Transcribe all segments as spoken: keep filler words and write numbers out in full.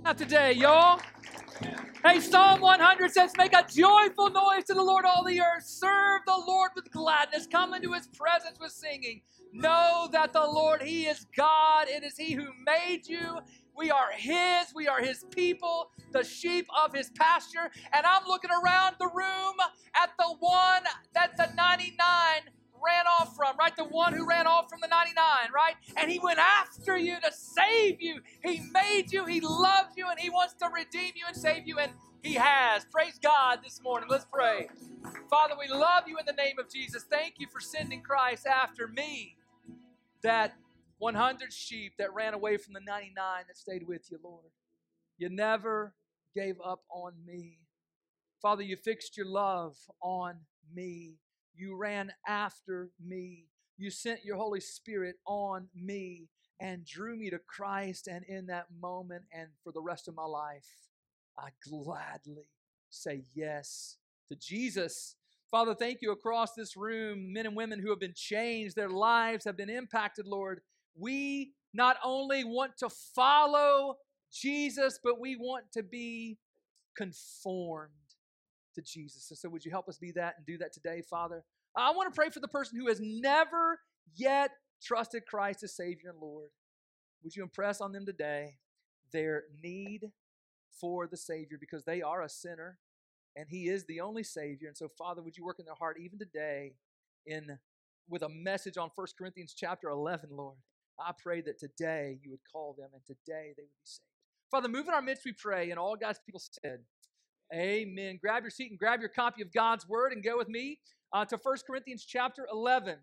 Not today, y'all. Hey, Psalm one hundred says, make a joyful noise to the Lord, all the earth. Serve the Lord with gladness. Come into his presence with singing. Know that the Lord, he is God. It is he who made you. We are his. We are his people, the sheep of his pasture. And I'm looking around the room at the one that the ninety-nine ran off from, right? The one who ran off from the ninety-nine, right? And he went after you to save you. He made you. He loves you, and he wants to redeem you and save you, and he has. Praise God this morning. Let's pray. Father, we love you in the name of Jesus. Thank you for sending Christ after me, that one hundred sheep that ran away from the ninety-nine that stayed with you, Lord. You never gave up on me. Father, you fixed your love on me. You ran after me. You sent your Holy Spirit on me and drew me to Christ. And in that moment and for the rest of my life, I gladly say yes to Jesus. Father, thank you across this room, men and women who have been changed, their lives have been impacted, Lord. We not only want to follow Jesus, but we want to be conformed to Jesus. And so would you help us be that and do that today, Father? I want to pray for the person who has never yet trusted Christ as Savior and Lord. Would you impress on them today their need for the Savior, because they are a sinner and he is the only Savior. And so, Father, would you work in their heart even today in with a message on First Corinthians chapter eleven, Lord. I pray that today you would call them and today they would be saved. Father, move in our midst, we pray, and all God's people said, amen. Grab your seat and grab your copy of God's Word and go with me uh, to First Corinthians chapter eleven.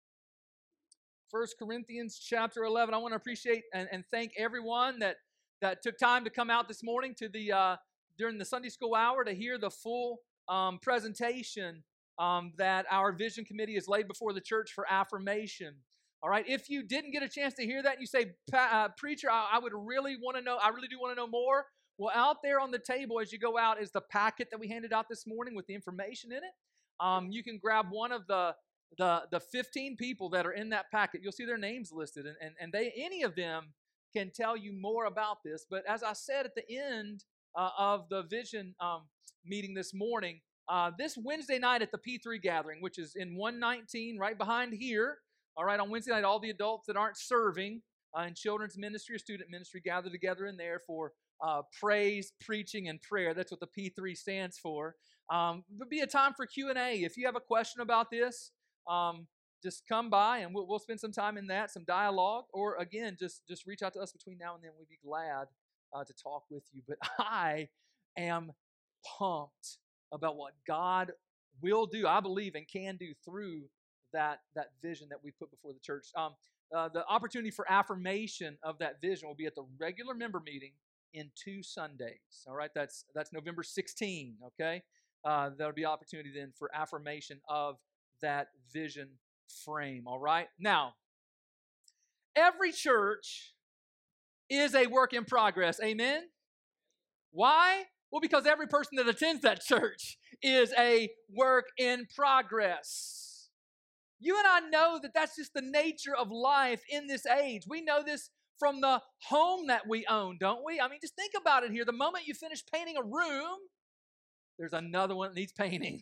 First Corinthians chapter eleven. I want to appreciate and, and thank everyone that, that took time to come out this morning to the uh, during the Sunday school hour to hear the full um, presentation um, that our Vision Committee has laid before the church for affirmation. All right, if you didn't get a chance to hear that and you say, uh, preacher, I, I would really want to know, I really do want to know more. Well, out there on the table as you go out is the packet that we handed out this morning with the information in it. Um, you can grab one of the, the the fifteen people that are in that packet. You'll see their names listed, and, and, and they any of them can tell you more about this. But as I said at the end uh, of the Vision um, meeting this morning, uh, this Wednesday night at the P three gathering, which is in one nineteen right behind here, all right, on Wednesday night, all the adults that aren't serving uh, in children's ministry or student ministry gather together in there for Uh, praise, preaching, and prayer. That's what the P three stands for. Um, there'll be a time for Q and A. If you have a question about this, um, just come by and we'll, we'll spend some time in that, some dialogue. Or again, just, just reach out to us between now and then. We'd be glad uh, to talk with you. But I am pumped about what God will do, I believe, and can do through that, that vision that we put before the church. Um, uh, the opportunity for affirmation of that vision will be at the regular member meeting in two Sundays. All right, that's that's November sixteenth, okay? Uh, there'll be opportunity then for affirmation of that vision frame, all right? Now, every church is a work in progress, amen? Why? Well, because every person that attends that church is a work in progress. You and I know that that's just the nature of life in this age. We know this from the home that we own, don't we? I mean, just think about it here. The moment you finish painting a room, there's another one that needs painting.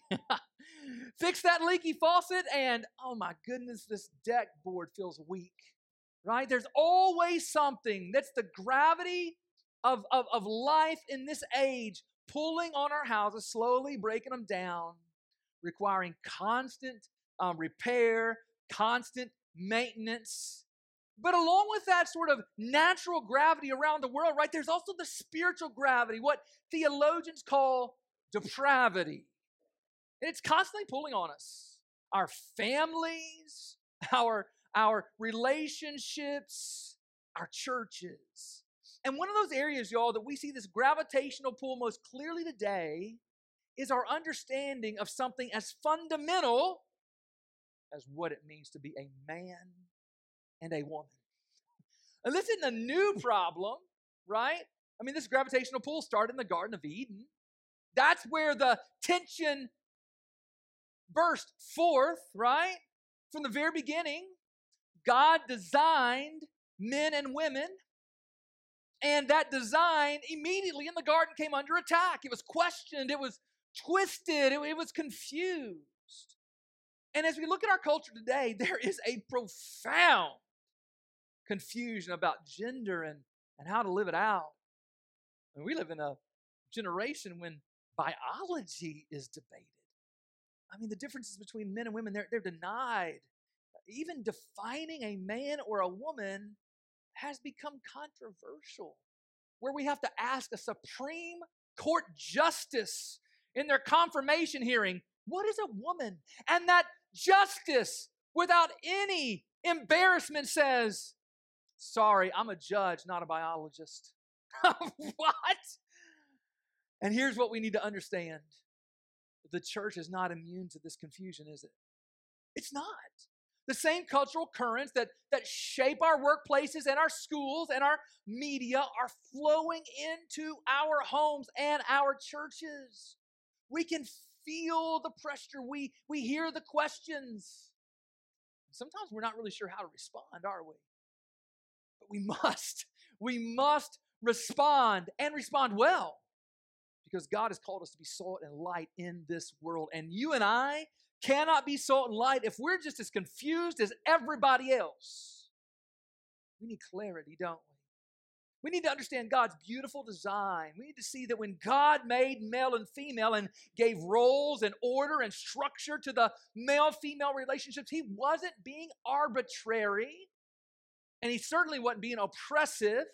Fix that leaky faucet and, oh my goodness, this deck board feels weak, right? There's always something. That's the gravity of, of, of life in this age, pulling on our houses, slowly breaking them down, requiring constant um, repair, constant maintenance. But along with that sort of natural gravity around the world, right, there's also the spiritual gravity, what theologians call depravity. And it's constantly pulling on us. Our families, our, our relationships, our churches. And one of those areas, y'all, that we see this gravitational pull most clearly today is our understanding of something as fundamental as what it means to be a man and a woman. And this isn't a new problem, right? I mean, this gravitational pull started in the Garden of Eden. That's where the tension burst forth, right? From the very beginning, God designed men and women, And that design immediately in the garden came under attack. It was questioned. It was twisted. It, it was confused. And as we look at our culture today, there is a profound confusion about gender and, and how to live it out. And we live in a generation when biology is debated. I mean, the differences between men and women, they're, they're denied. Even defining a man or a woman has become controversial, where we have to ask a Supreme Court justice in their confirmation hearing, what is a woman? And that justice, without any embarrassment, says, sorry, I'm a judge, not a biologist. What? And here's what we need to understand. The church is not immune to this confusion, is it? It's not. The same cultural currents that, that shape our workplaces and our schools and our media are flowing into our homes and our churches. We can feel the pressure. We, we hear the questions. Sometimes we're not really sure how to respond, are we? But we must. We must respond and respond well, because God has called us to be salt and light in this world. And you and I cannot be salt and light if we're just as confused as everybody else. We need clarity, don't we? We need to understand God's beautiful design. We need to see that when God made male and female and gave roles and order and structure to the male-female relationships, He wasn't being arbitrary, and He certainly wasn't being oppressive.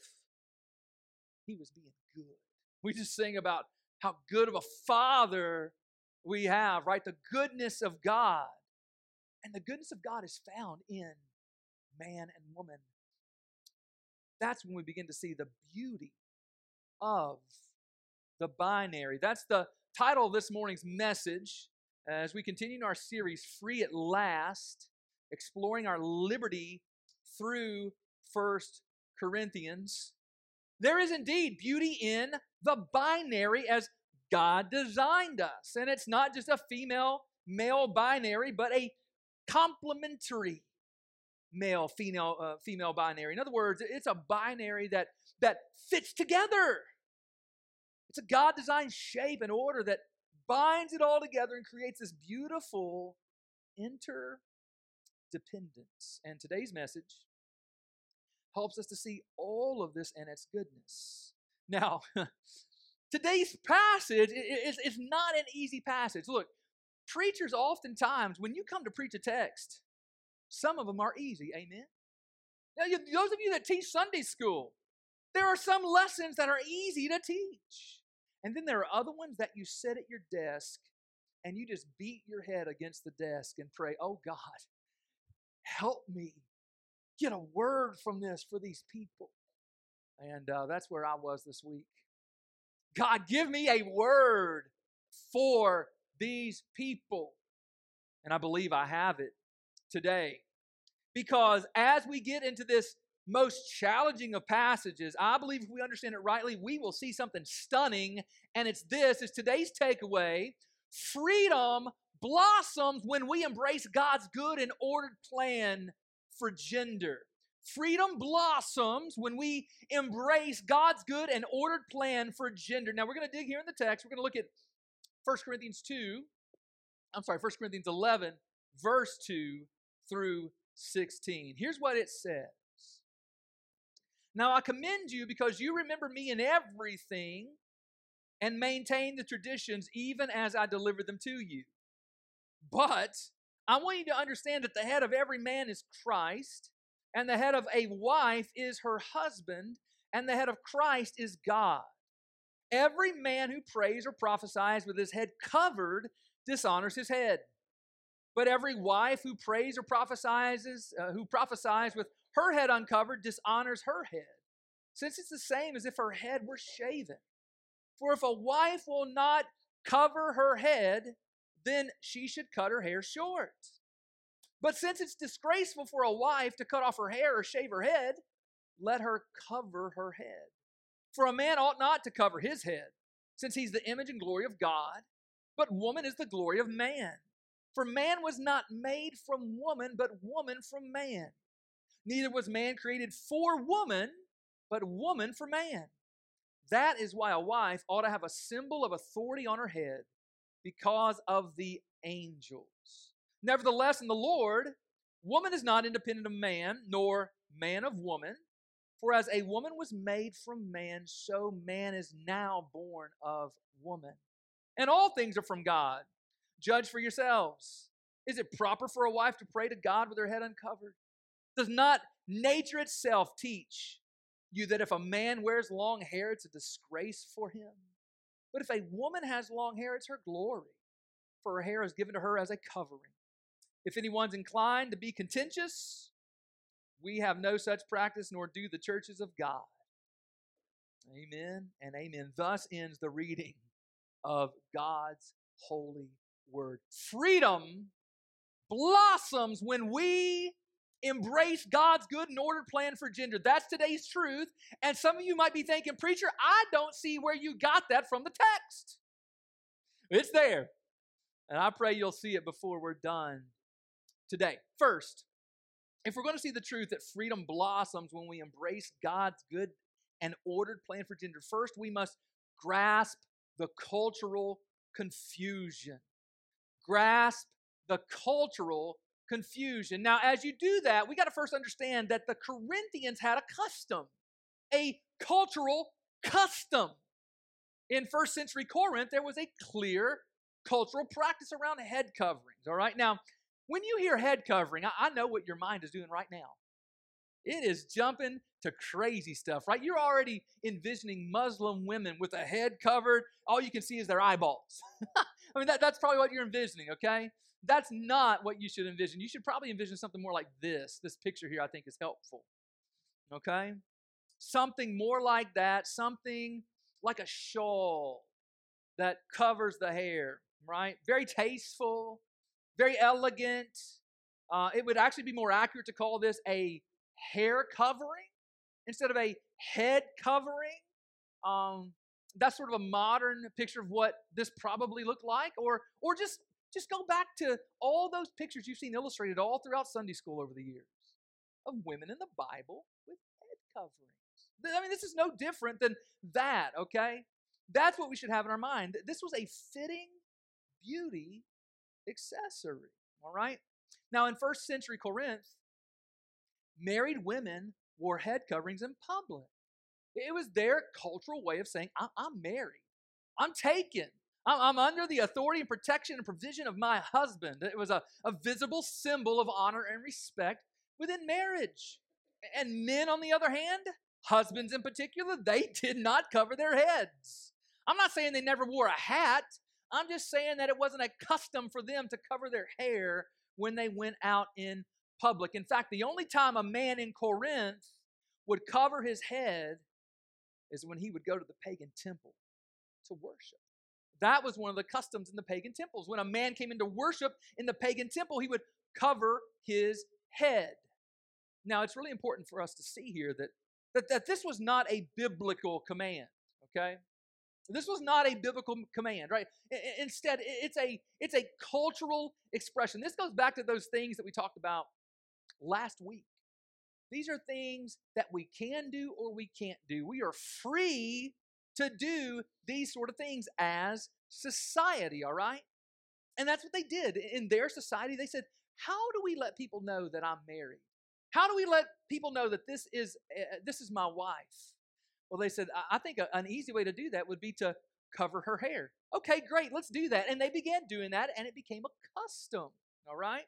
He was being good. We just sing about how good of a Father we have, right? The goodness of God. And the goodness of God is found in man and woman. That's when we begin to see the beauty of the binary. That's the title of this morning's message as we continue in our series, Free at Last, exploring our liberty through First Corinthians. There is indeed beauty in the binary as God designed us. And it's not just a female-male binary, but a complementary male-female uh, female binary. In other words, it's a binary that, that fits together. It's a God-designed shape and order that binds it all together and creates this beautiful interdependence. And today's message helps us to see all of this and its goodness. Now, today's passage is, is not an easy passage. Look, preachers oftentimes, when you come to preach a text, some of them are easy, amen? Now, you, those of you that teach Sunday school, there are some lessons that are easy to teach. And then there are other ones that you sit at your desk and you just beat your head against the desk and pray, oh God, help me get a word from this for these people. And uh, that's where I was this week. God, give me a word for these people. And I believe I have it today. Because as we get into this most challenging of passages, I believe if we understand it rightly, we will see something stunning. And it's this, is today's takeaway. Freedom blossoms when we embrace God's good and ordered plan for gender. Freedom blossoms when we embrace God's good and ordered plan for gender. Now, we're going to dig here in the text. We're going to look at First Corinthians two. I'm sorry, First Corinthians eleven, verse two through sixteen. Here's what it says. Now, I commend you because you remember me in everything and maintain the traditions even as I delivered them to you. But I want you to understand that the head of every man is Christ, and the head of a wife is her husband, and the head of Christ is God. Every man who prays or prophesies with his head covered dishonors his head. But every wife who prays or prophesies, uh, who prophesies with her head uncovered dishonors her head, since it's the same as if her head were shaven. For if a wife will not cover her head, then she should cut her hair short. But since it's disgraceful for a wife to cut off her hair or shave her head, let her cover her head. For a man ought not to cover his head, since he's the image and glory of God, but woman is the glory of man. For man was not made from woman, but woman from man. Neither was man created for woman, but woman for man. That is why a wife ought to have a symbol of authority on her head because of the angels. Nevertheless, in the Lord, woman is not independent of man, nor man of woman. For as a woman was made from man, so man is now born of woman. And all things are from God. Judge for yourselves. Is it proper for a wife to pray to God with her head uncovered? Does not nature itself teach you that if a man wears long hair, it's a disgrace for him? But if a woman has long hair, it's her glory, for her hair is given to her as a covering. If anyone's inclined to be contentious, we have no such practice, nor do the churches of God. Amen and amen. Thus ends the reading of God's holy word. Freedom blossoms when we embrace God's good and ordered plan for gender. That's today's truth. And some of you might be thinking, preacher, I don't see where you got that from the text. It's there. And I pray you'll see it before we're done today. First, if we're going to see the truth that freedom blossoms when we embrace God's good and ordered plan for gender, first we must grasp the cultural confusion. Grasp the cultural confusion. Now, as you do that, we got to first understand that the Corinthians had a custom, a cultural custom. In first century Corinth, there was a clear cultural practice around head coverings, all right? Now, when you hear head covering, I, I know what your mind is doing right now. It is jumping to crazy stuff, right? You're already envisioning Muslim women with a head covered. All you can see is their eyeballs. I mean, that, that's probably what you're envisioning, okay? That's not what you should envision. You should probably envision something more like this. This picture here, I think, is helpful, okay? Something more like that, something like a shawl that covers the hair, right? Very tasteful, very elegant. Uh, it would actually be more accurate to call this a hair covering instead of a head covering. Um, that's sort of a modern picture of what this probably looked like. Or, or just, just go back to all those pictures you've seen illustrated all throughout Sunday school over the years of women in the Bible with head coverings. I mean, this is no different than that, okay? That's what we should have in our mind. This was a fitting beauty accessory, all right? Now, in first century Corinth, married women wore head coverings in public. It was their cultural way of saying, I'm married. I'm taken. I'm under the authority and protection and provision of my husband. It was a, a visible symbol of honor and respect within marriage. And men, on the other hand, husbands in particular, they did not cover their heads. I'm not saying they never wore a hat. I'm just saying that it wasn't a custom for them to cover their hair when they went out in public. In fact, the only time a man in Corinth would cover his head is when he would go to the pagan temple to worship. That was one of the customs in the pagan temples. When a man came into worship in the pagan temple, he would cover his head. Now, it's really important for us to see here that, that, that this was not a biblical command, okay? This was not a biblical command, right? Instead, it's a, it's a cultural expression. This goes back to those things that we talked about last week. These are things that we can do or we can't do. We are free to do these sort of things as society, all right? And that's what they did. In their society, they said, how do we let people know that I'm married? How do we let people know that this is, uh, this is my wife? Well, they said, I think an easy way to do that would be to cover her hair. Okay, great, let's do that. And they began doing that, and it became a custom, all right?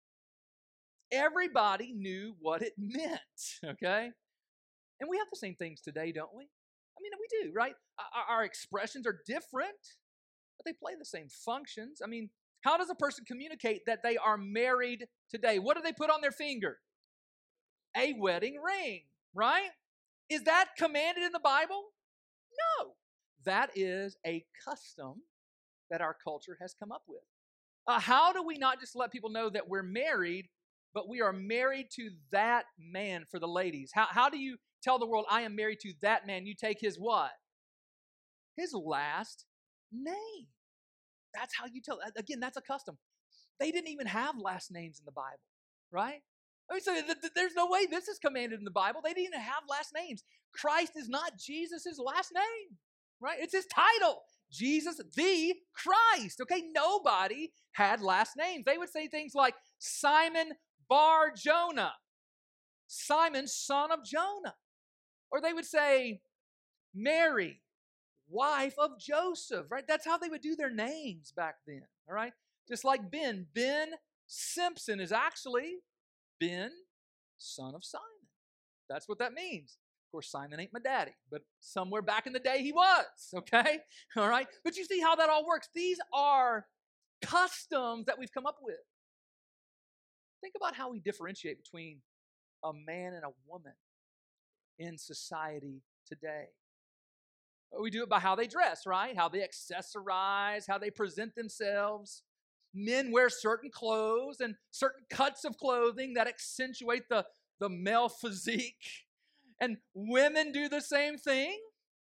Everybody knew what it meant, okay? And we have the same things today, don't we? I mean, we do, right? Our, our expressions are different, but they play the same functions. I mean, how does a person communicate that they are married today? What do they put on their finger? A wedding ring, right? Is that commanded in the Bible? No. That is a custom that our culture has come up with. Uh, how do we not just let people know that we're married, but we are married to that man for the ladies? How, how do you tell the world, I am married to that man? You take his what? His last name. That's how you tell. Again, that's a custom. They didn't even have last names in the Bible, right? I mean, so th- th- there's no way this is commanded in the Bible. They didn't even have last names. Christ is not Jesus' last name, right? It's his title. Jesus the Christ, okay? Nobody had last names. They would say things like Simon Bar Jonah, Simon, son of Jonah. Or they would say Mary, wife of Joseph, right? That's how they would do their names back then, all right? Just like Ben. Ben Simpson is actually Ben, son of Simon. That's what that means. Of course, Simon ain't my daddy, but somewhere back in the day he was, okay? All right? But you see how that all works. These are customs that we've come up with. Think about how we differentiate between a man and a woman in society today. We do it by how they dress, right? How they accessorize, how they present themselves. Men wear certain clothes and certain cuts of clothing that accentuate the, the male physique. And women do the same thing.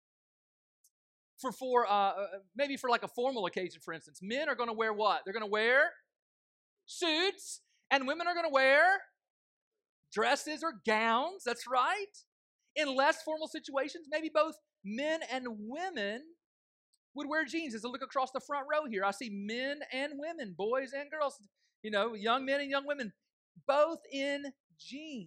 For, for uh, maybe for like a formal occasion, for instance. Men are going to wear what? They're going to wear suits, and women are going to wear dresses or gowns. That's right. In less formal situations, maybe both men and women would wear jeans. As I look across the front row here, I see men and women, boys and girls, you know, young men and young women, both in jeans.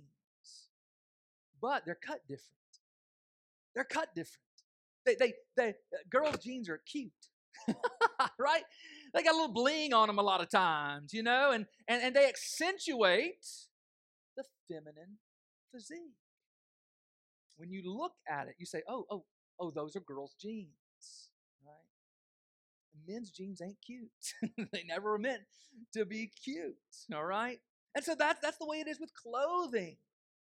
But they're cut different. They're cut different. They, they, they, uh, girls' jeans are cute, right? They got a little bling on them a lot of times, you know, and, and, and they accentuate the feminine physique. When you look at it, you say, oh, oh, oh, those are girls' jeans, right? Men's jeans ain't cute. They never were meant to be cute, all right? And so that's, that's the way it is with clothing.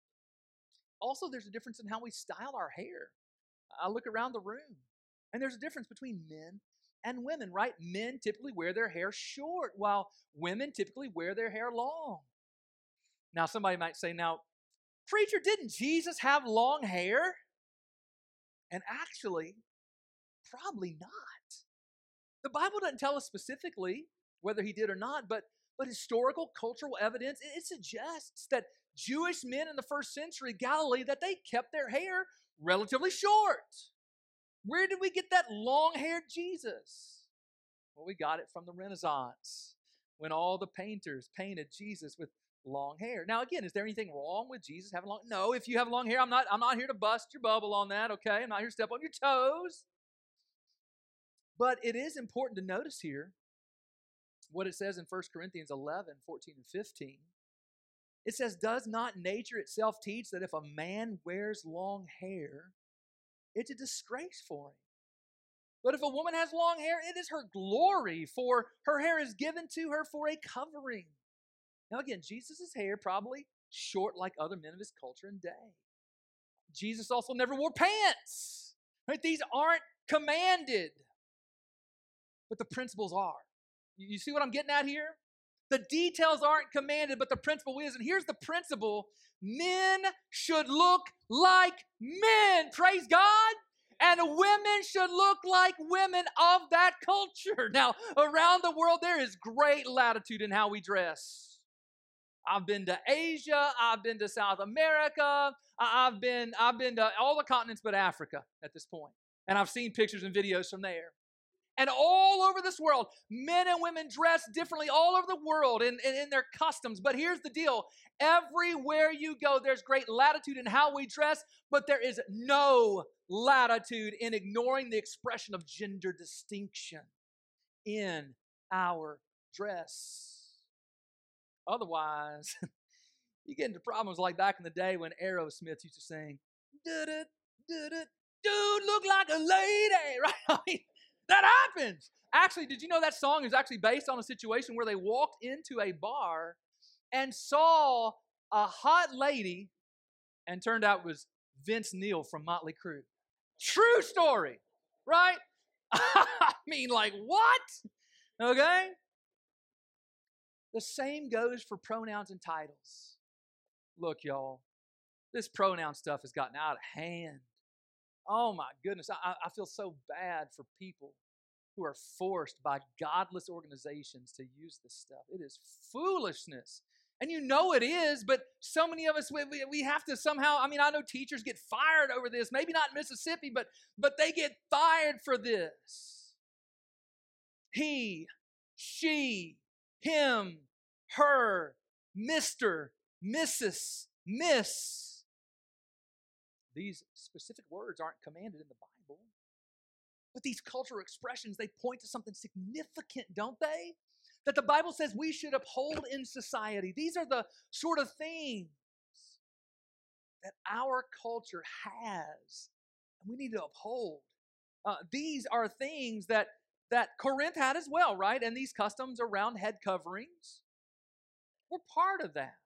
Also, there's a difference in how we style our hair. I look around the room, and there's a difference between men and women, right? Men typically wear their hair short, while women typically wear their hair long. Now, somebody might say, now, preacher, didn't Jesus have long hair? And actually, probably not. The Bible doesn't tell us specifically whether he did or not, but, but historical, cultural evidence, it, it suggests that Jewish men in the first century Galilee, that they kept their hair relatively short. Where did we get that long-haired Jesus? Well, we got it from the Renaissance, when all the painters painted Jesus with long hair. Now, again, is there anything wrong with Jesus having long? No, if you have long hair, I'm not, I'm not here to bust your bubble on that, okay? I'm not here to step on your toes. But it is important to notice here what it says in First Corinthians eleven, fourteen, and fifteen. It says, does not nature itself teach that if a man wears long hair, it's a disgrace for him? But if a woman has long hair, it is her glory, for her hair is given to her for a covering. Now again, Jesus' hair probably short like other men of his culture and day. Jesus also never wore pants. Right? These aren't commanded, but the principles are. You see what I'm getting at here? The details aren't commanded, but the principle is. And here's the principle. Men should look like men, praise God. And women should look like women of that culture. Now, around the world, there is great latitude in how we dress. I've been to Asia. I've been to South America. I've been, I've been to all the continents but Africa at this point. And I've seen pictures and videos from there. And all over this world, men and women dress differently all over the world in, in, in their customs. But here's the deal. Everywhere you go, there's great latitude in how we dress, but there is no latitude in ignoring the expression of gender distinction in our dress. Otherwise, you get into problems like back in the day when Aerosmith used to sing, "Did it, did it, dude, look like a lady," right? I mean, that happens. Actually, did you know that song is actually based on a situation where they walked into a bar and saw a hot lady, and turned out it was Vince Neil from Motley Crue. True story, right? I mean, like, what? Okay? The same goes for pronouns and titles. Look, y'all, this pronoun stuff has gotten out of hand. Oh my goodness, I, I feel so bad for people who are forced by godless organizations to use this stuff. It is foolishness. And you know it is, but so many of us, we, we have to somehow, I mean, I know teachers get fired over this, maybe not in Mississippi, but, but they get fired for this. He, she, him, her, Mister, Missus, Miss. These specific words aren't commanded in the Bible. But these cultural expressions, they point to something significant, don't they? That the Bible says we should uphold in society. These are the sort of things that our culture has, and we need to uphold. Uh, these are things that, that Corinth had as well, right? And these customs around head coverings were part of that.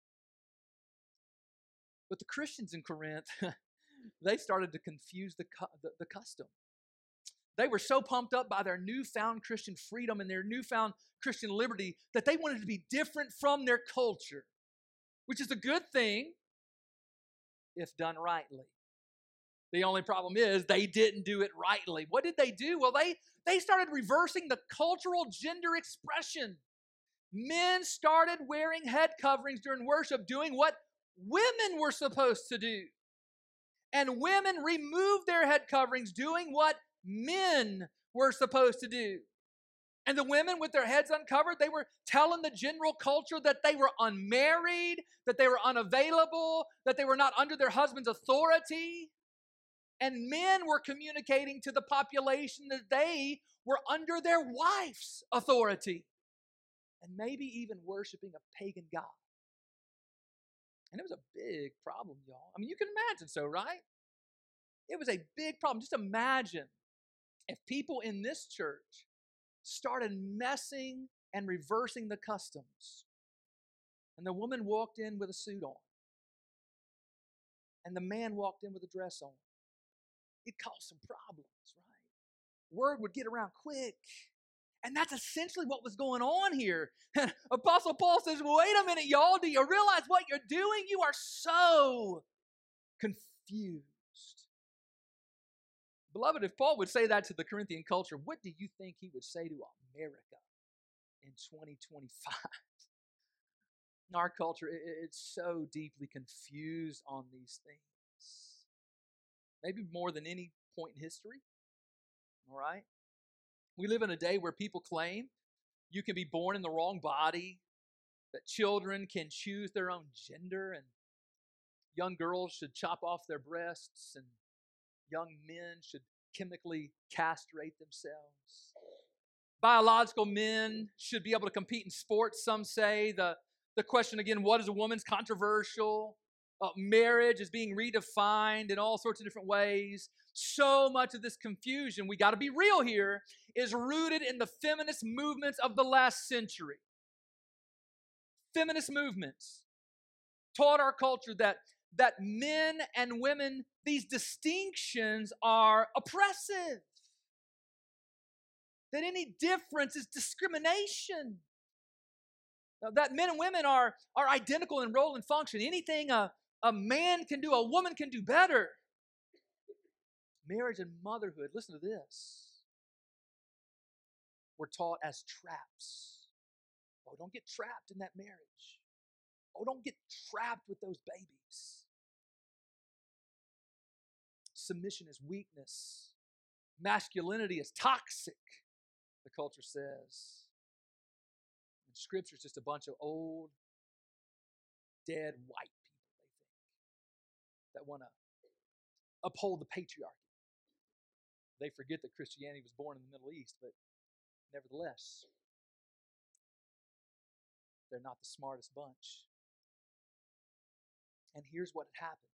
But the Christians in Corinth, they started to confuse the, the, the custom. They were so pumped up by their newfound Christian freedom and their newfound Christian liberty that they wanted to be different from their culture, which is a good thing if done rightly. The only problem is they didn't do it rightly. What did they do? Well, they, they started reversing the cultural gender expression. Men started wearing head coverings during worship, doing what women were supposed to do. And women removed their head coverings, doing what men were supposed to do. And the women with their heads uncovered, they were telling the general culture that they were unmarried, that they were unavailable, that they were not under their husband's authority. And men were communicating to the population that they were under their wife's authority. And maybe even worshiping a pagan god. And it was a big problem, y'all. I mean, you can imagine so, right? It was a big problem. Just imagine if people in this church started messing and reversing the customs, and the woman walked in with a suit on, and the man walked in with a dress on. It caused some problems, right? Word would get around quick. And that's essentially what was going on here. Apostle Paul says, wait a minute, y'all. Do you realize what you're doing? You are so confused. Beloved, if Paul would say that to the Corinthian culture, what do you think he would say to America in twenty twenty-five? In our culture, it's so deeply confused on these things. Maybe more than any point in history. All right? We live in a day where people claim you can be born in the wrong body, that children can choose their own gender, and young girls should chop off their breasts, and young men should chemically castrate themselves. Biological men should be able to compete in sports, some say. The, the question again, what is a woman's controversial? Uh, marriage is being redefined in all sorts of different ways. So much of this confusion, we got to be real here, is rooted in the feminist movements of the last century. Feminist movements taught our culture that, that men and women, these distinctions are oppressive. That any difference is discrimination. That men and women are, are identical in role and function. Anything a, a man can do, a woman can do better. Marriage and motherhood, listen to this. We're taught as traps. Oh, don't get trapped in that marriage. Oh, don't get trapped with those babies. Submission is weakness. Masculinity is toxic, the culture says. And Scripture is just a bunch of old, dead white people, they think, that want to uphold the patriarchy. They forget that Christianity was born in the Middle East, but nevertheless, they're not the smartest bunch. And here's what had happened.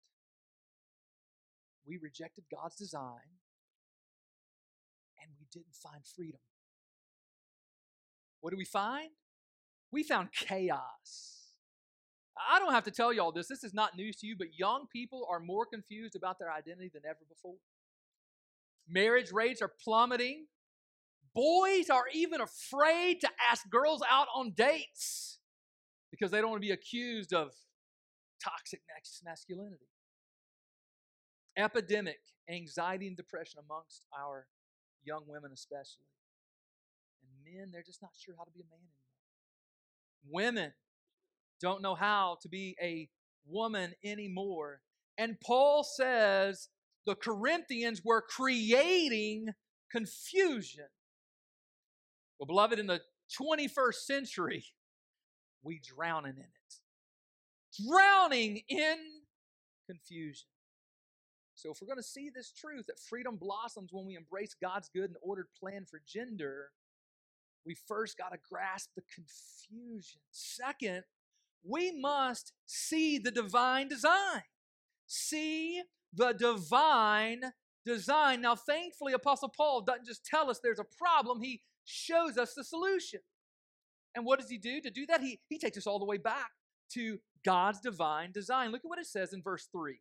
We rejected God's design, and we didn't find freedom. What do we find? We found chaos. I don't have to tell you all this. This is not news to you, but young people are more confused about their identity than ever before. Marriage rates are plummeting. Boys are even afraid to ask girls out on dates because they don't want to be accused of toxic masculinity. Epidemic anxiety and depression amongst our young women especially. And men, they're just not sure how to be a man anymore. Women, don't know how to be a woman anymore. And Paul says the Corinthians were creating confusion. Well, beloved, in the twenty-first century, we drowning in it. Drowning in confusion. So if we're going to see this truth that freedom blossoms when we embrace God's good and ordered plan for gender, we first got to grasp the confusion. Second, we must see the divine design. See the divine design. Now, thankfully, Apostle Paul doesn't just tell us there's a problem, he shows us the solution. And what does he do? To do that, he, he takes us all the way back to God's divine design. Look at what it says in verse three.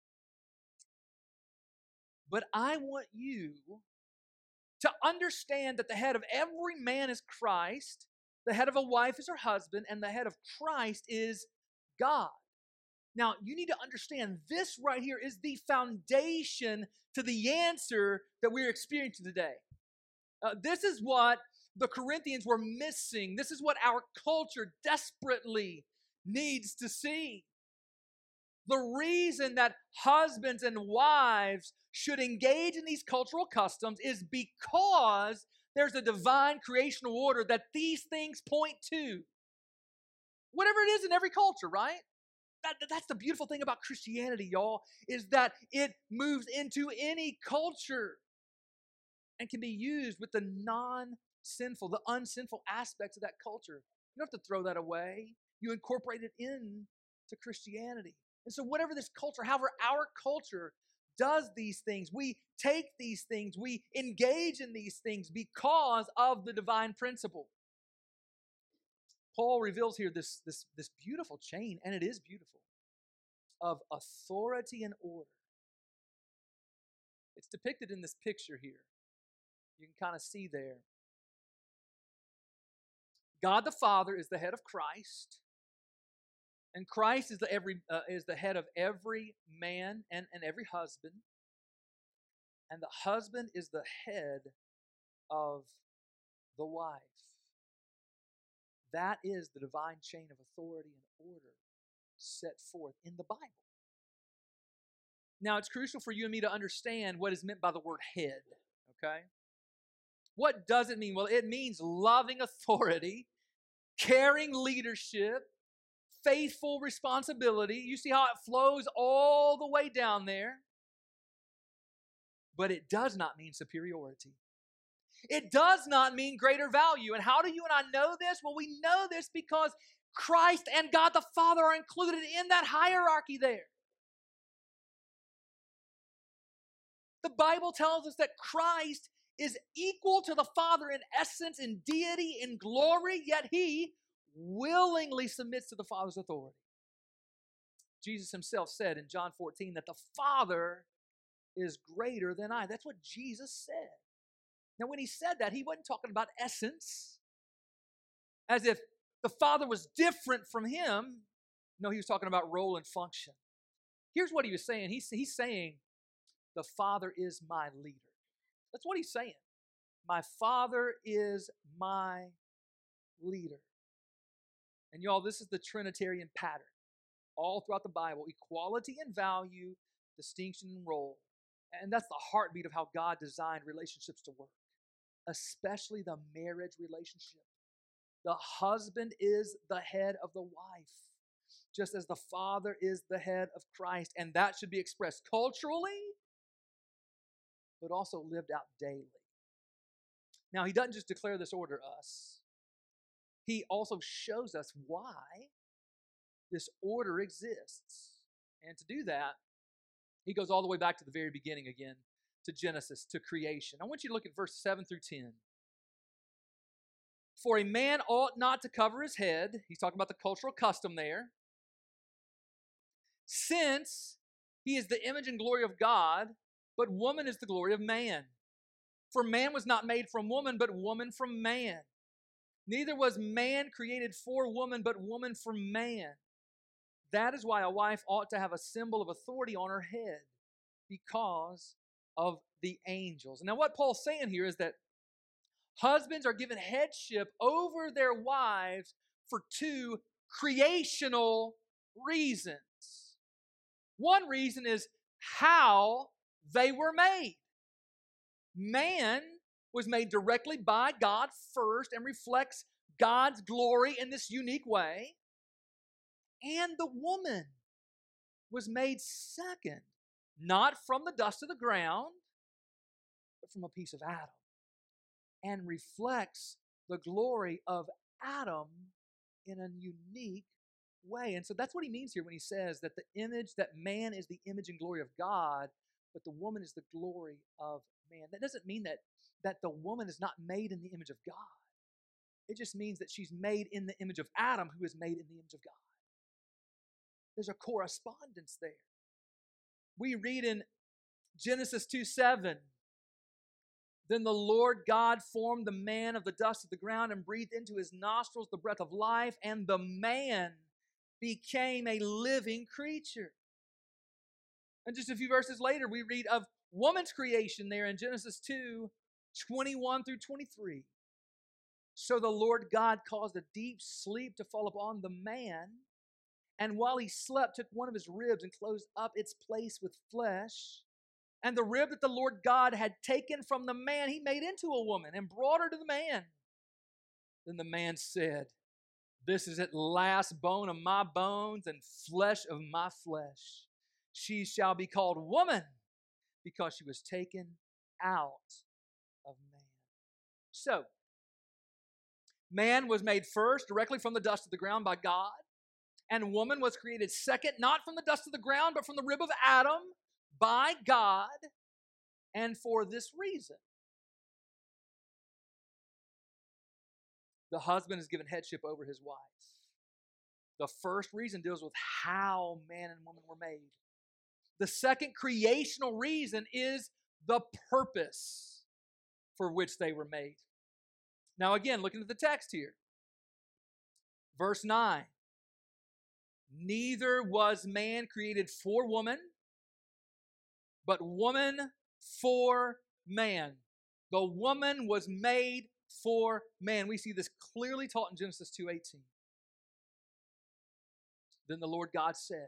But I want you to understand that the head of every man is Christ, the head of a wife is her husband, and the head of Christ is God. Now, you need to understand this right here is the foundation to the answer that we're experiencing today. Uh, this is what the Corinthians were missing. This is what our culture desperately needs to see. The reason that husbands and wives should engage in these cultural customs is because there's a divine creational order that these things point to. Whatever it is in every culture, right? That, that's the beautiful thing about Christianity, y'all, is that it moves into any culture and can be used with the non-sinful, the unsinful aspects of that culture. You don't have to throw that away. You incorporate it into Christianity. And so whatever this culture, however our culture does these things, we take these things, we engage in these things because of the divine principle. Paul reveals here this, this, this beautiful chain, and it is beautiful, of authority and order. It's depicted in this picture here. You can kind of see there. God the Father is the head of Christ. And Christ is the, every, uh, is the head of every man and, and every husband. And the husband is the head of the wife. That is the divine chain of authority and order set forth in the Bible. Now, it's crucial for you and me to understand what is meant by the word head, okay? What does it mean? Well, it means loving authority, caring leadership, faithful responsibility. You see how it flows all the way down there. But it does not mean superiority. It does not mean greater value. And how do you and I know this? Well, we know this because Christ and God the Father are included in that hierarchy there. The Bible tells us that Christ is equal to the Father in essence, in deity, in glory, yet he willingly submits to the Father's authority. Jesus himself said in John fourteen that the Father is greater than I. That's what Jesus said. Now, when he said that, he wasn't talking about essence, as if the Father was different from him. No, he was talking about role and function. Here's what he was saying. He's, he's saying, the Father is my leader. That's what he's saying. My Father is my leader. And y'all, this is the Trinitarian pattern all throughout the Bible. Equality in value, distinction in role. And that's the heartbeat of how God designed relationships to work, especially the marriage relationship. The husband is the head of the wife, just as the Father is the head of Christ. And that should be expressed culturally, but also lived out daily. Now, he doesn't just declare this order to us. He also shows us why this order exists. And to do that, he goes all the way back to the very beginning again, to Genesis, to creation. I want you to look at verse seven through ten. For a man ought not to cover his head. He's talking about the cultural custom there. Since he is the image and glory of God, but woman is the glory of man. For man was not made from woman, but woman from man. Neither was man created for woman, but woman for man. That is why a wife ought to have a symbol of authority on her head, because of the angels. Now, what Paul's saying here is that husbands are given headship over their wives for two creational reasons. One reason is how they were made. Man was made directly by God first and reflects God's glory in this unique way. And the woman was made second, not from the dust of the ground, but from a piece of Adam, and reflects the glory of Adam in a unique way. And so that's what he means here when he says that the image, that man is the image and glory of God, but the woman is the glory of man. That doesn't mean that, that the woman is not made in the image of God. It just means that she's made in the image of Adam, who is made in the image of God. There's a correspondence there. We read in Genesis two seven, then the Lord God formed the man of the dust of the ground and breathed into his nostrils the breath of life, and the man became a living creature. And just a few verses later, we read of woman's creation there in Genesis two twenty-one through twenty-three. So the Lord God caused a deep sleep to fall upon the man, and while he slept, took one of his ribs and closed up its place with flesh. And the rib that the Lord God had taken from the man, he made into a woman and brought her to the man. Then the man said, this is at last bone of my bones and flesh of my flesh. She shall be called woman because she was taken out of man. So, man was made first directly from the dust of the ground by God, and woman was created second, not from the dust of the ground, but from the rib of Adam by God, and for this reason. The husband is given headship over his wife. The first reason deals with how man and woman were made. The second creational reason is the purpose for which they were made. Now again, looking at the text here. Verse nine. Neither was man created for woman, but woman for man. The woman was made for man. We see this clearly taught in Genesis two eighteen. Then the Lord God said,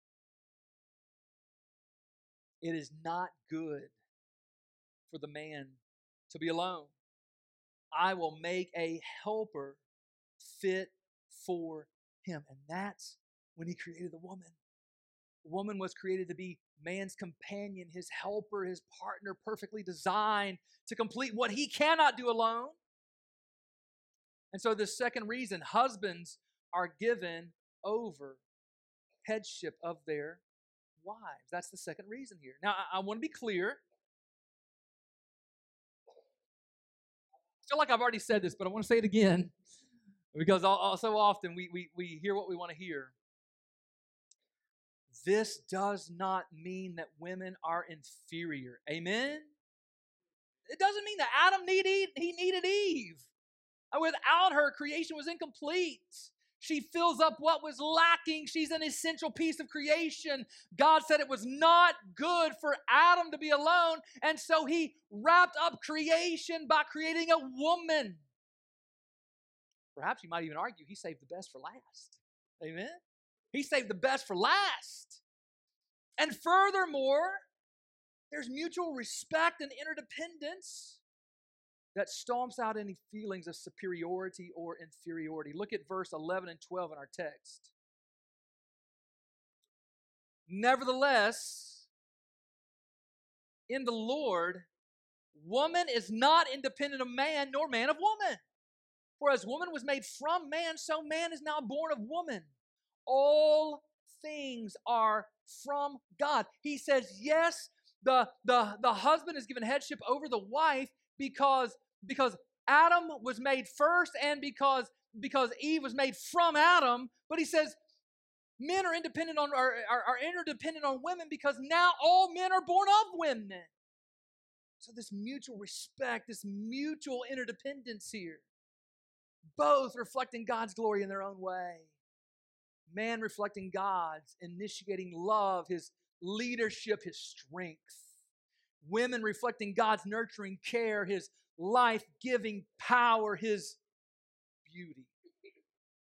it is not good for the man to be alone. I will make a helper fit for him. And that's when he created the woman. The woman was created to be man's companion, his helper, his partner, perfectly designed to complete what he cannot do alone. And so the second reason, husbands are given over headship of their wives. That's the second reason here. Now, I, I want to be clear. I feel like I've already said this, but I want to say it again because all, all, so often we, we, we hear what we want to hear. This does not mean that women are inferior. Amen? It doesn't mean that Adam needed, he needed Eve. Without her, creation was incomplete. She fills up what was lacking. She's an essential piece of creation. God said it was not good for Adam to be alone, and so he wrapped up creation by creating a woman. Perhaps you might even argue he saved the best for last. Amen? He saved the best for last. And furthermore, there's mutual respect and interdependence that stomps out any feelings of superiority or inferiority. Look at verse eleven and twelve in our text. Nevertheless, in the Lord, woman is not independent of man, nor man of woman. For as woman was made from man, so man is now born of woman. All things are from God. He says, yes, the, the, the husband is given headship over the wife because, because Adam was made first and because, because Eve was made from Adam. But he says, men are independent on are, are, are interdependent on women because now all men are born of women. So this mutual respect, this mutual interdependence here, both reflecting God's glory in their own way. Man reflecting God's initiating love, his leadership, his strength. Women reflecting God's nurturing care, his life-giving power, his beauty.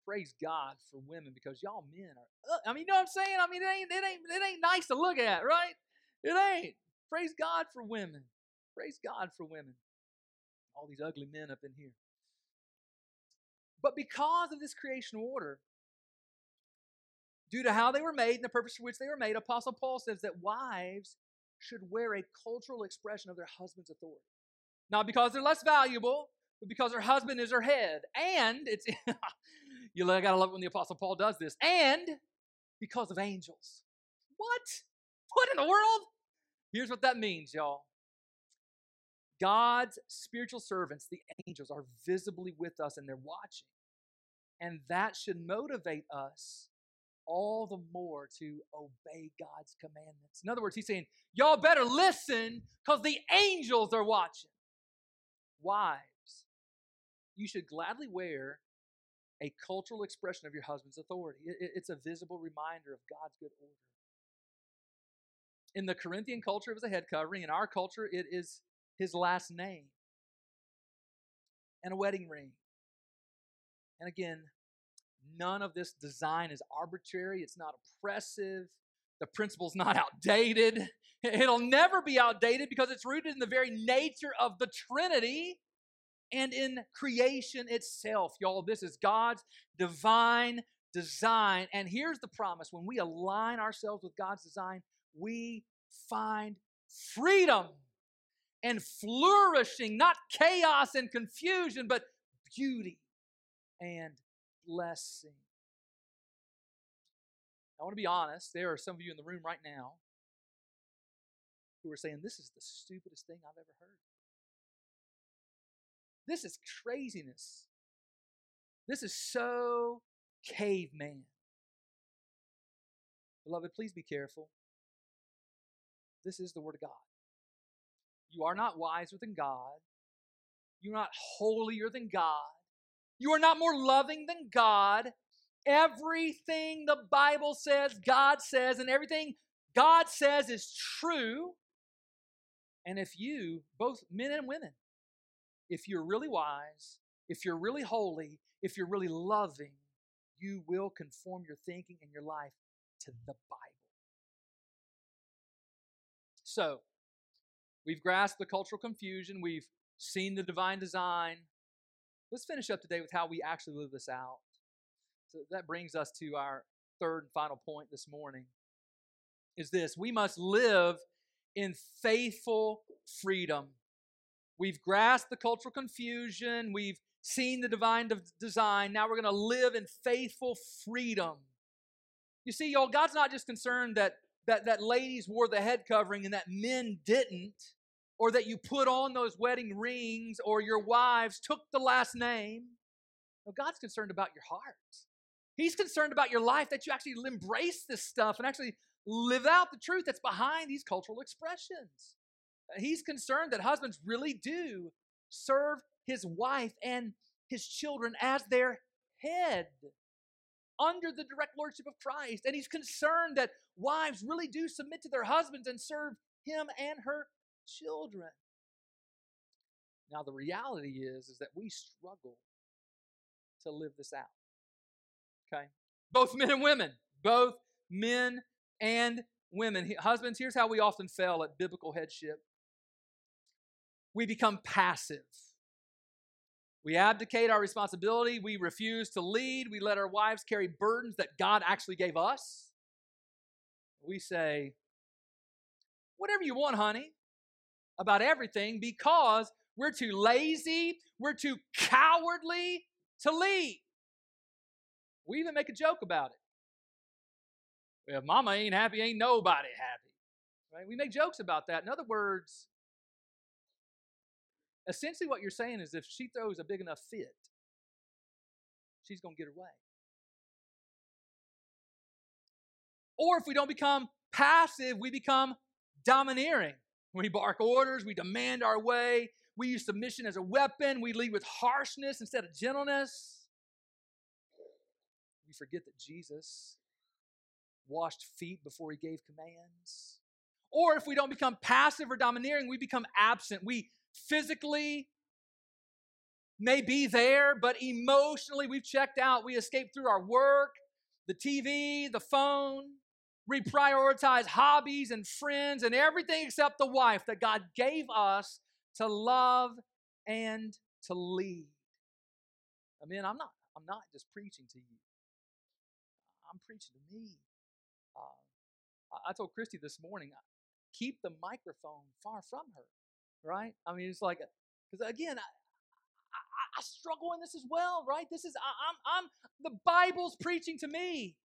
praise God for women because y'all men are, uh, I mean, you know what I'm saying? I mean, it ain't, it ain't, it ain't nice to look at, right? It ain't. Praise God for women. Praise God for women. All these ugly men up in here. But because of this creation order, due to how they were made and the purpose for which they were made, Apostle Paul says that wives should wear a cultural expression of their husband's authority. Not because they're less valuable, but because their husband is their head. And it's, you gotta love it when the Apostle Paul does this. And because of angels. What? What in the world? Here's what that means, y'all. God's spiritual servants, the angels, are visibly with us and they're watching. And that should motivate us all the more to obey God's commandments. In other words, he's saying, y'all better listen because the angels are watching. Wives, you should gladly wear a cultural expression of your husband's authority. It's a visible reminder of God's good order. In the Corinthian culture, it was a head covering. In our culture, it is his last name and a wedding ring. And again, none of this design is arbitrary. It's not oppressive. The principle's not outdated. It'll never be outdated because it's rooted in the very nature of the Trinity and in creation itself. Y'all, this is God's divine design. And here's the promise. When we align ourselves with God's design, we find freedom and flourishing, not chaos and confusion, but beauty and blessing. I want to be honest. There are some of you in the room right now who are saying, this is the stupidest thing I've ever heard. This is craziness. This is so caveman. Beloved, please be careful. This is the Word of God. You are not wiser than God. You are not holier than God. You are not more loving than God. Everything the Bible says, God says, and everything God says is true. And if you, both men and women, if you're really wise, if you're really holy, if you're really loving, you will conform your thinking and your life to the Bible. So, we've grasped the cultural confusion. We've seen the divine design. Let's finish up today with how we actually live this out. So that brings us to our third and final point this morning, is this. We must live in faithful freedom. We've grasped the cultural confusion. We've seen the divine design. Now we're going to live in faithful freedom. You see, y'all, God's not just concerned that, that, that ladies wore the head covering and that men didn't, or that you put on those wedding rings, or your wives took the last name. No, God's concerned about your heart. He's concerned about your life, that you actually embrace this stuff and actually live out the truth that's behind these cultural expressions. He's concerned that husbands really do serve his wife and his children as their head under the direct lordship of Christ. And he's concerned that wives really do submit to their husbands and serve him and her children. Now, the reality is, is that we struggle to live this out. Okay? Both men and women. Both men and women. Husbands, here's how we often fail at biblical headship. We become passive. We abdicate our responsibility. We refuse to lead. We let our wives carry burdens that God actually gave us. We say, whatever you want, honey, about everything, because we're too lazy, we're too cowardly to lead. We even make a joke about it. If mama ain't happy, ain't nobody happy. Right? We make jokes about that. In other words, essentially what you're saying is if she throws a big enough fit, she's going to get her way. Or if we don't become passive, we become domineering. We bark orders, we demand our way, we use submission as a weapon, we lead with harshness instead of gentleness. We forget that Jesus washed feet before he gave commands. Or if we don't become passive or domineering, we become absent. We physically may be there, but emotionally we've checked out. We escape through our work, the T V, the phone. Reprioritize hobbies and friends and everything except the wife that God gave us to love and to lead. I mean, I'm not, I'm not just preaching to you. I'm preaching to me. Uh, I told Christy this morning, keep the microphone far from her, right? I mean, it's like, because again, I, I, I struggle in this as well, right? This is, I, I'm, I'm, the Bible's preaching to me.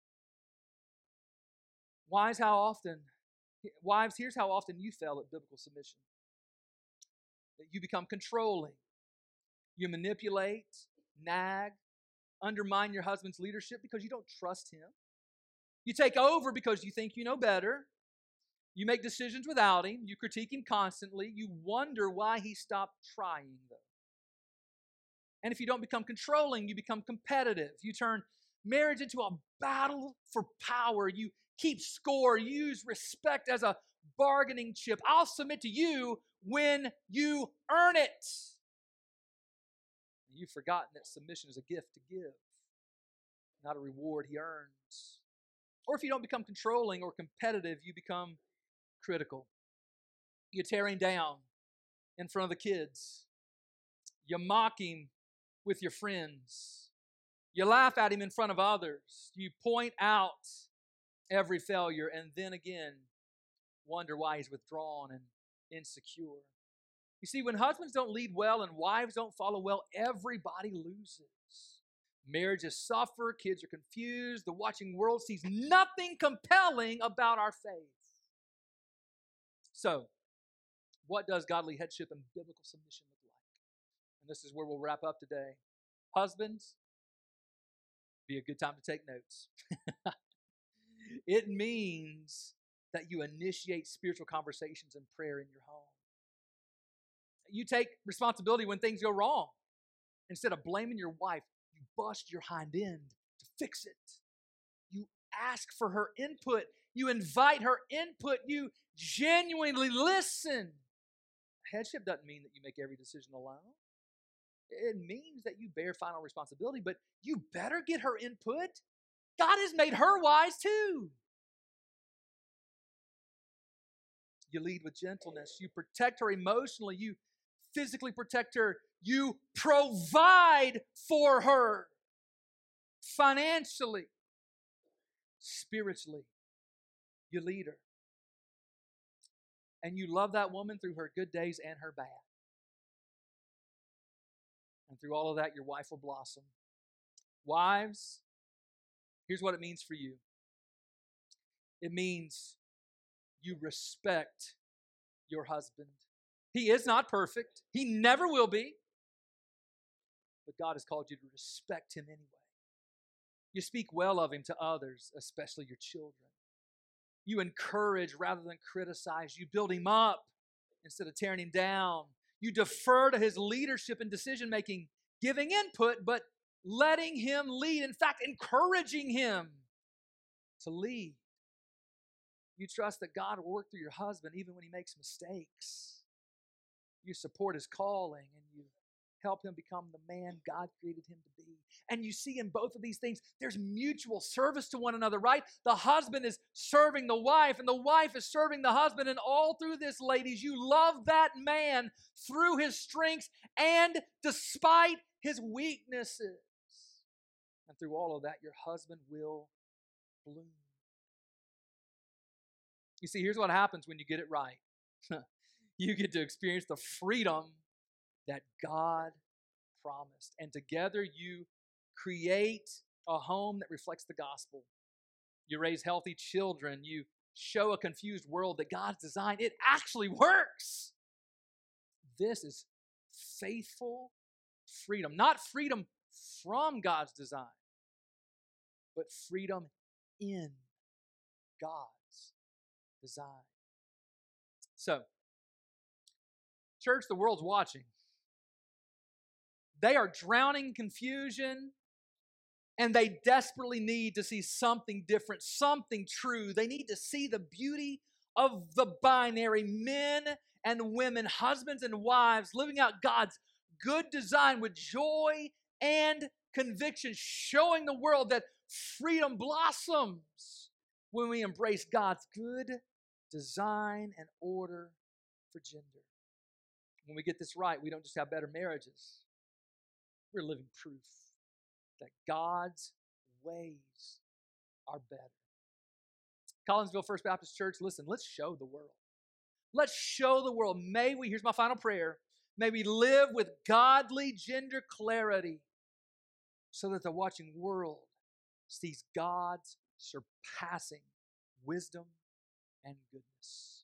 Wives, how often, wives, here's how often you fail at biblical submission. That you become controlling. You manipulate, nag, undermine your husband's leadership because you don't trust him. You take over because you think you know better. You make decisions without him. You critique him constantly. You wonder why he stopped trying, though. And if you don't become controlling, you become competitive. You turn marriage into a battle for power. You keep score. Use respect as a bargaining chip. I'll submit to you when you earn it. You've forgotten that submission is a gift to give, not a reward he earns. Or if you don't become controlling or competitive, you become critical. You tear him down in front of the kids. You mock him with your friends. You laugh at him in front of others. You point out every failure and then again wonder why he's withdrawn and insecure. You see, when husbands don't lead well and wives don't follow well, everybody loses. Marriages suffer, kids are confused, the watching world sees nothing compelling about our faith. So, what does godly headship and biblical submission look like? And this is where we'll wrap up today. Husbands, be a good time to take notes. It means that you initiate spiritual conversations and prayer in your home. You take responsibility when things go wrong. Instead of blaming your wife, you bust your hind end to fix it. You ask for her input. You invite her input. You genuinely listen. Headship doesn't mean that you make every decision alone. It means that you bear final responsibility, but you better get her input. God has made her wise too. You lead with gentleness. You protect her emotionally. You physically protect her. You provide for her financially, spiritually. You lead her. And you love that woman through her good days and her bad. And through all of that, your wife will blossom. Wives, here's what it means for you. It means you respect your husband. He is not perfect. He never will be. But God has called you to respect him anyway. You speak well of him to others, especially your children. You encourage rather than criticize. You build him up instead of tearing him down. You defer to his leadership and decision-making, giving input, but letting him lead. In fact, encouraging him to lead. You trust that God will work through your husband even when he makes mistakes. You support his calling and you help him become the man God created him to be. And you see in both of these things, there's mutual service to one another, right? The husband is serving the wife and the wife is serving the husband. And all through this, ladies, you love that man through his strengths and despite his weaknesses. And through all of that, your husband will bloom. You see, here's what happens when you get it right. You get to experience the freedom that God promised. And together you create a home that reflects the gospel. You raise healthy children. You show a confused world that God's designed. It actually works. This is faithful freedom. Not freedom from God's design, but freedom in God's design. So, church, the world's watching. They are drowning in confusion, and they desperately need to see something different, something true. They need to see the beauty of the binary, men and women, husbands and wives, living out God's good design with joy and conviction, showing the world that freedom blossoms when we embrace God's good design and order for gender. When we get this right, we don't just have better marriages. We're living proof that God's ways are better. Collinsville First Baptist Church, listen, let's show the world. Let's show the world. May we, here's my final prayer, may we live with godly gender clarity so that the watching world sees God's surpassing wisdom and goodness.